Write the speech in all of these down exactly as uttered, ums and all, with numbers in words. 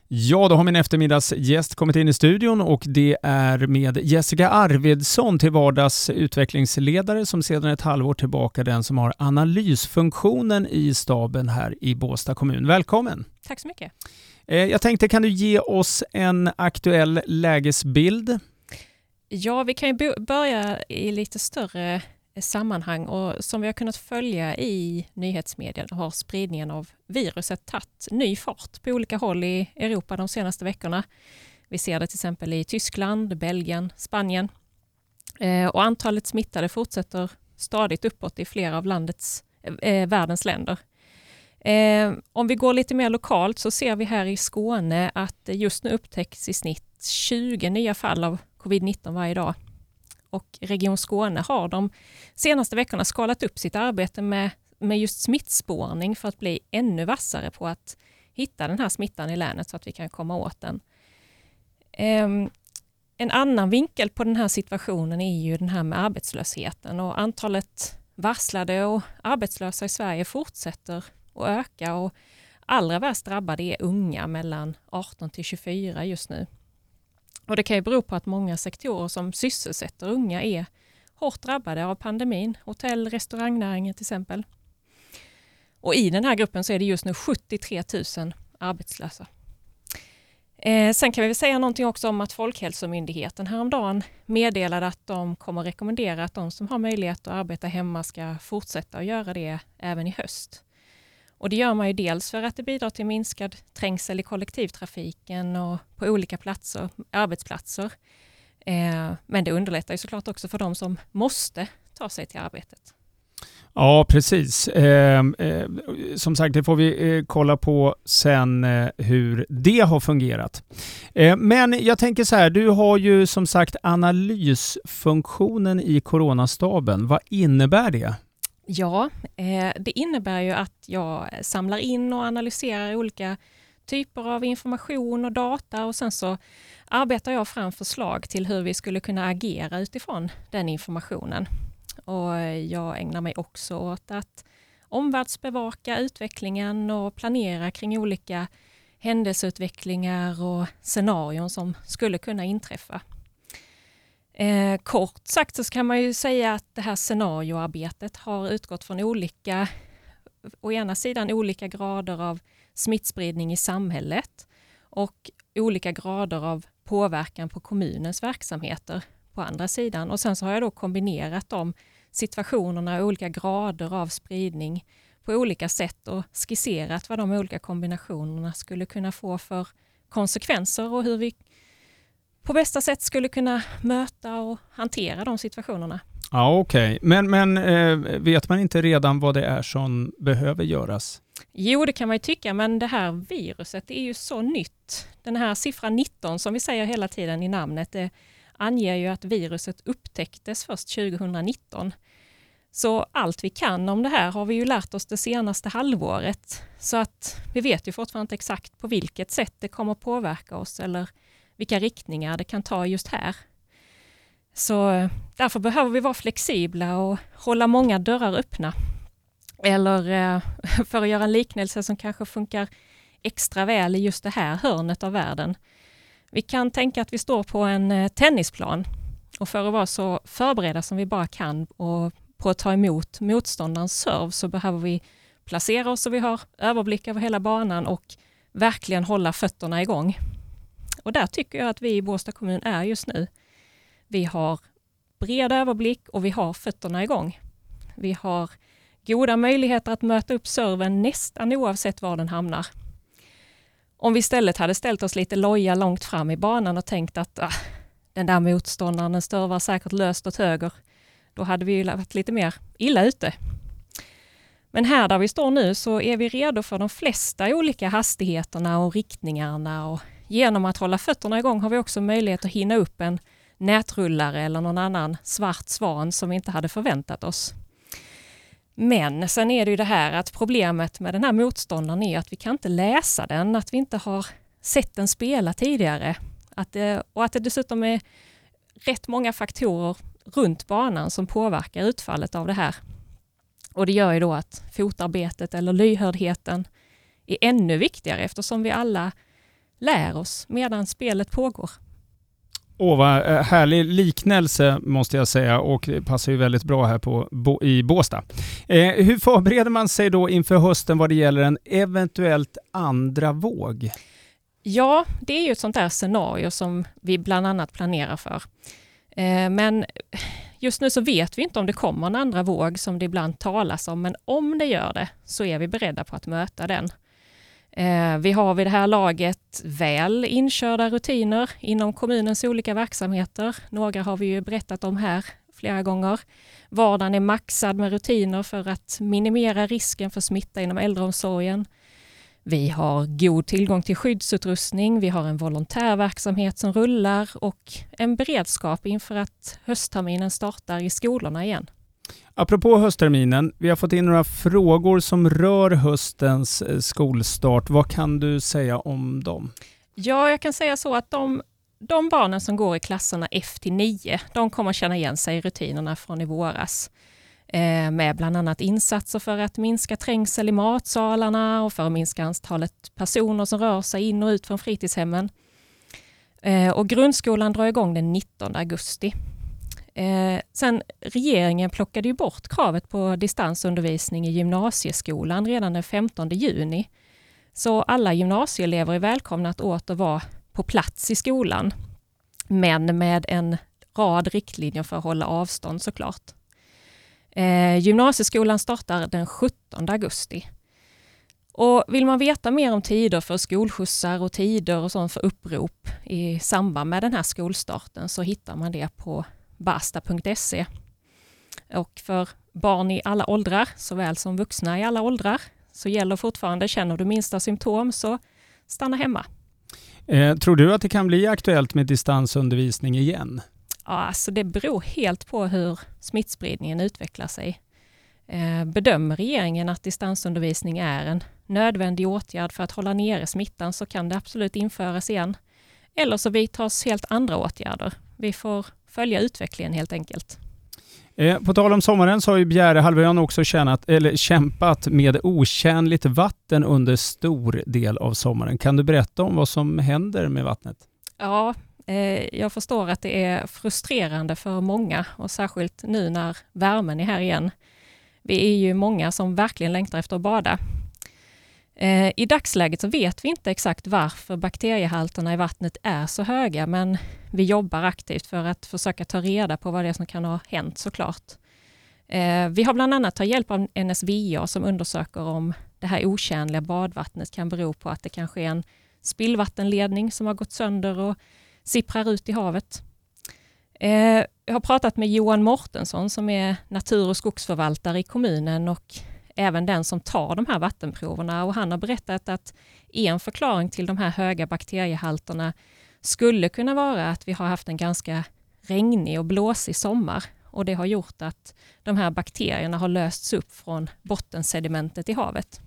Ja, då har min eftermiddagsgäst kommit in i studion och det är med Jessica Arvidsson, till vardags utvecklingsledare, som sedan ett halvår tillbaka den som har analysfunktionen i staben här i Båstad kommun. Välkommen! Tack så mycket. Jag tänkte, kan du ge oss en aktuell lägesbild? Ja, vi kan ju börja i lite större sammanhang, och som vi har kunnat följa i nyhetsmedierna har spridningen av viruset tagit ny fart på olika håll i Europa de senaste veckorna. Vi ser det till exempel i Tyskland, Belgien, Spanien. Eh, och antalet smittade fortsätter stadigt uppåt i flera av landets, eh, världens länder. Eh, om vi går lite mer lokalt så ser vi här i Skåne att just nu upptäcks i snitt tjugo nya fall av covid nitton varje dag. Och Region Skåne har de senaste veckorna skalat upp sitt arbete med, med just smittspårning för att bli ännu vassare på att hitta den här smittan i länet så att vi kan komma åt den. Um, en annan vinkel på den här situationen är ju den här med arbetslösheten, och antalet varslade och arbetslösa i Sverige fortsätter att öka, och allra värst drabbade är unga mellan arton till tjugofyra just nu. Och det kan ju bero på att många sektorer som sysselsätter unga är hårt drabbade av pandemin. Hotell, restaurangnäringen till exempel. Och i den här gruppen så är det just nu sjuttiotre tusen arbetslösa. Eh, sen kan vi väl säga någonting också om att Folkhälsomyndigheten häromdagen meddelade att de kommer rekommendera att de som har möjlighet att arbeta hemma ska fortsätta att göra det även i höst. Och det gör man ju dels för att det bidrar till minskad trängsel i kollektivtrafiken och på olika platser, arbetsplatser. Eh, men det underlättar ju såklart också för de som måste ta sig till arbetet. Ja, precis. Eh, eh, som sagt, det får vi eh, kolla på sen eh, hur det har fungerat. Eh, men jag tänker så här, du har ju som sagt analysfunktionen i coronastaben. Vad innebär det? Ja, eh, det innebär ju att jag samlar in och analyserar olika typer av information och data, och sen så arbetar jag fram förslag till hur vi skulle kunna agera utifrån den informationen. Och jag ägnar mig också åt att omvärldsbevaka utvecklingen och planera kring olika händelseutvecklingar och scenarion som skulle kunna inträffa. Eh, kort sagt så kan man ju säga att det här scenarioarbetet har utgått från olika, å ena sidan olika grader av smittspridning i samhället och olika grader av påverkan på kommunens verksamheter på andra sidan. Och sen så har jag då kombinerat de situationerna och olika grader av spridning på olika sätt och skisserat vad de olika kombinationerna skulle kunna få för konsekvenser och hur vi på bästa sätt skulle kunna möta och hantera de situationerna. Ja, okej. Okay. Men, men eh, vet man inte redan vad det är som behöver göras? Jo, det kan man ju tycka, men det här viruset är ju så nytt. Den här siffran nitton som vi säger hela tiden i namnet, det anger ju att viruset upptäcktes först tjugonitton. Så allt vi kan om det här har vi ju lärt oss det senaste halvåret. Så att vi vet ju fortfarande inte exakt på vilket sätt det kommer påverka oss eller vilka riktningar det kan ta just här. Så därför behöver vi vara flexibla och hålla många dörrar öppna. Eller för att göra en liknelse som kanske funkar extra väl i just det här hörnet av världen. Vi kan tänka att vi står på en tennisplan, och för att vara så förberedda som vi bara kan och på att ta emot motståndarens serv så behöver vi placera oss så vi har överblick över hela banan och verkligen hålla fötterna igång. Och där tycker jag att vi i Båstad kommun är just nu. Vi har bred överblick och vi har fötterna igång. Vi har goda möjligheter att möta upp serven nästan oavsett var den hamnar. Om vi istället hade ställt oss lite loja långt fram i banan och tänkt att ah, den där motståndaren den störvar säkert löst åt höger, då hade vi ju varit lite mer illa ute. Men här där vi står nu så är vi redo för de flesta olika hastigheterna och riktningarna, och genom att hålla fötterna igång har vi också möjlighet att hinna upp en nätrullare eller någon annan svart svan som vi inte hade förväntat oss. Men sen är det ju det här att problemet med den här motståndaren är att vi kan inte läsa den, att vi inte har sett den spela tidigare. Att det, och att det dessutom är rätt många faktorer runt banan som påverkar utfallet av det här. Och det gör ju då att fotarbetet eller lyhördheten är ännu viktigare, eftersom vi alla lär oss medan spelet pågår. Åh, vad härlig liknelse måste jag säga, och det passar ju väldigt bra här på, i Båstad. Eh, hur förbereder man sig då inför hösten vad det gäller en eventuellt andra våg? Ja, det är ju ett sånt där scenario som vi bland annat planerar för. Eh, men just nu så vet vi inte om det kommer en andra våg som det ibland talas om, men om det gör det så är vi beredda på att möta den. Eh, vi har vid det här laget väl inkörda rutiner inom kommunens olika verksamheter. Några har vi ju berättat om här flera gånger. Vardagen är maxad med rutiner för att minimera risken för smitta inom äldreomsorgen. Vi har god tillgång till skyddsutrustning, vi har en volontärverksamhet som rullar och en beredskap inför att höstterminen startar i skolorna igen. Apropå höstterminen, vi har fått in några frågor som rör höstens skolstart. Vad kan du säga om dem? Ja, jag kan säga så att de, de barnen som går i klasserna F till nio, de kommer känna igen sig i rutinerna från i våras. Eh, med bland annat insatser för att minska trängsel i matsalarna och för att minska antalet personer som rör sig in och ut från fritidshemmen. Eh, och grundskolan drar igång den nittonde augusti. Eh, sen regeringen plockade ju bort kravet på distansundervisning i gymnasieskolan redan den femtonde juni. Så alla gymnasieelever är välkomna att åter vara på plats i skolan. Men med en rad riktlinjer för att hålla avstånd såklart. Eh, gymnasieskolan startar den sjuttonde augusti. Och vill man veta mer om tider för skolskjutsar och tider och sånt för upprop i samband med den här skolstarten så hittar man det på basta punkt se. Och för barn i alla åldrar, såväl som vuxna i alla åldrar, så gäller fortfarande, känner du minsta symptom så stanna hemma. Eh, tror du att det kan bli aktuellt med distansundervisning igen? Ja, alltså det beror helt på hur smittspridningen utvecklar sig. Eh, bedömer regeringen att distansundervisning är en nödvändig åtgärd för att hålla nere smittan så kan det absolut införas igen. Eller så vidtas helt andra åtgärder. Vi får följa utvecklingen helt enkelt. Eh, på tal om sommaren så har ju Bjärehalvön också tjänat, eller kämpat med otjänligt vatten under stor del av sommaren. Kan du berätta om vad som händer med vattnet? Ja, eh, jag förstår att det är frustrerande för många och särskilt nu när värmen är här igen. Vi är ju många som verkligen längtar efter att bada. Eh, I dagsläget så vet vi inte exakt varför bakteriehalterna i vattnet är så höga, men vi jobbar aktivt för att försöka ta reda på vad det är som kan ha hänt såklart. Eh, vi har bland annat tagit hjälp av N S V A som undersöker om det här otjänliga badvattnet kan bero på att det kanske är en spillvattenledning som har gått sönder och sipprar ut i havet. Eh, jag har pratat med Johan Mortensson som är natur- och skogsförvaltare i kommunen och även den som tar de här vattenproverna, och han har berättat att en förklaring till de här höga bakteriehalterna skulle kunna vara att vi har haft en ganska regnig och blåsig sommar, och det har gjort att de här bakterierna har lösts upp från bottensedimentet i havet.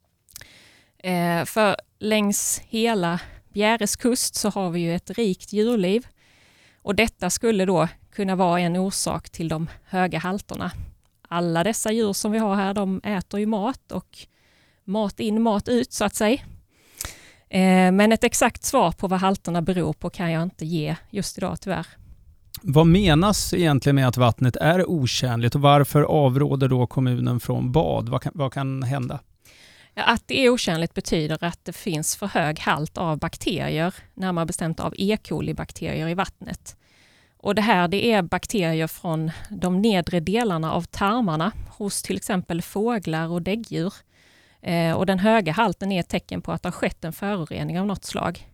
Eh, för längs hela Bjäres kust så har vi ju ett rikt djurliv, och detta skulle då kunna vara en orsak till de höga halterna. Alla dessa djur som vi har här, de äter ju mat och mat in, mat ut så att säga. Eh, men ett exakt svar på vad halterna beror på kan jag inte ge just idag tyvärr. Vad menas egentligen med att vattnet är otjänligt och varför avråder då kommunen från bad? Vad kan, vad kan hända? Ja, att det är otjänligt betyder att det finns för hög halt av bakterier, närmare bestämt av E. coli-bakterier i vattnet. Och det här det är bakterier från de nedre delarna av tarmarna hos till exempel fåglar och däggdjur. Eh, och den höga halten är ett tecken på att det har skett en förorening av något slag.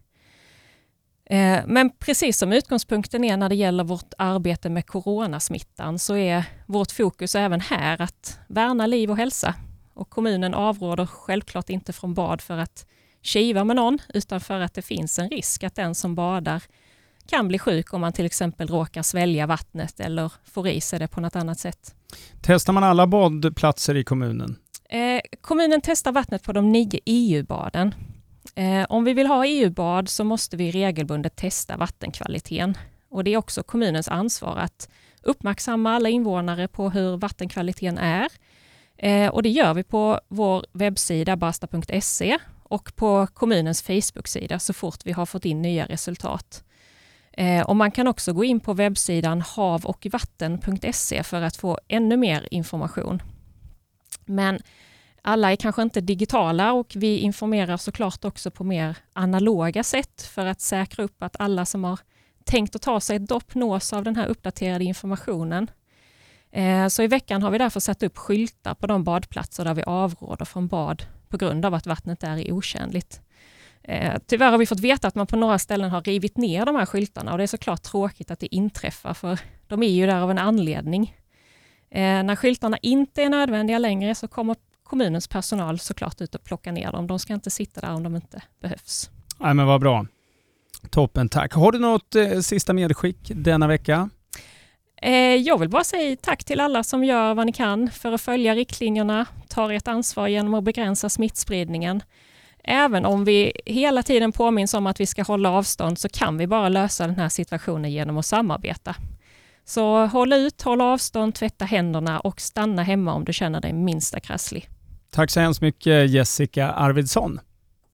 Eh, men precis som utgångspunkten är när det gäller vårt arbete med coronasmittan så är vårt fokus även här att värna liv och hälsa. Och kommunen avråder självklart inte från bad för att kiva med någon, utan för att det finns en risk att den som badar kan bli sjuk om man till exempel råkar svälja vattnet eller får i sig det på något annat sätt. Testar man alla badplatser i kommunen? Eh, kommunen testar vattnet på de nio E U-baden. Eh, om vi vill ha E U-bad så måste vi regelbundet testa vattenkvaliteten. Och det är också kommunens ansvar att uppmärksamma alla invånare på hur vattenkvaliteten är. Eh, och det gör vi på vår webbsida basta punkt se och på kommunens Facebook-sida så fort vi har fått in nya resultat. Eh, och man kan också gå in på webbsidan hav och vatten punkt se för att få ännu mer information. Men alla är kanske inte digitala och vi informerar såklart också på mer analoga sätt för att säkra upp att alla som har tänkt att ta sig ett dopp nås av den här uppdaterade informationen. Eh, så i veckan har vi därför satt upp skyltar på de badplatser där vi avråder från bad på grund av att vattnet är otjänligt. Eh, tyvärr har vi fått veta att man på några ställen har rivit ner de här skyltarna och det är såklart tråkigt att det inträffar för de är ju där av en anledning. Eh, när skyltarna inte är nödvändiga längre så kommer kommunens personal såklart ut och plocka ner dem. De ska inte sitta där om de inte behövs. Nej, men vad bra. Toppen, tack. Har du något eh, sista medskick denna vecka? Eh, jag vill bara säga tack till alla som gör vad ni kan för att följa riktlinjerna, tar ert ansvar genom att begränsa smittspridningen. Även om vi hela tiden påminns om att vi ska hålla avstånd så kan vi bara lösa den här situationen genom att samarbeta. Så håll ut, håll avstånd, tvätta händerna och stanna hemma om du känner dig minsta krasslig. Tack så hemskt mycket Jessica Arvidsson.